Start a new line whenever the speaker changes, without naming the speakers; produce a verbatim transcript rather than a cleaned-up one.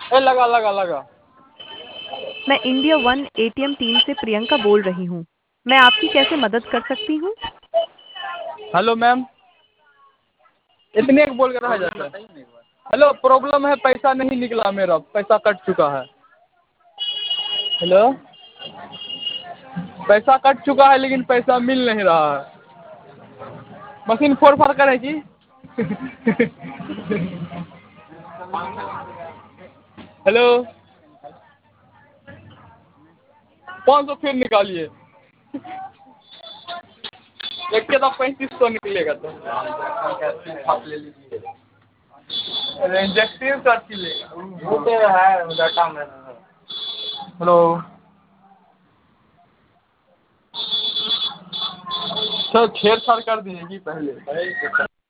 ए लगा लगा लगा।
मैं इंडिया वन एटीएम टीम से प्रियंका बोल रही हूँ। मैं आपकी कैसे मदद कर सकती हूँ?
हेलो मैम, इतने एक बोल कर रहा जाता है। हेलो, प्रॉब्लम है, पैसा नहीं निकला मेरा, पैसा कट चुका है। हेलो, पैसा कट चुका है लेकिन पैसा मिल नहीं रहा है। मशीन फोड़ फाड़ करेगी। हेलो, पाँच सौ फिर निकालिए। एक के तो पैंतीस सौ निकलेगा तो ले लीजिए। इंजेक्टिव का लेगा है डाटा में। हेलो सर, छेड़छाड़ कर दीजिए पहले।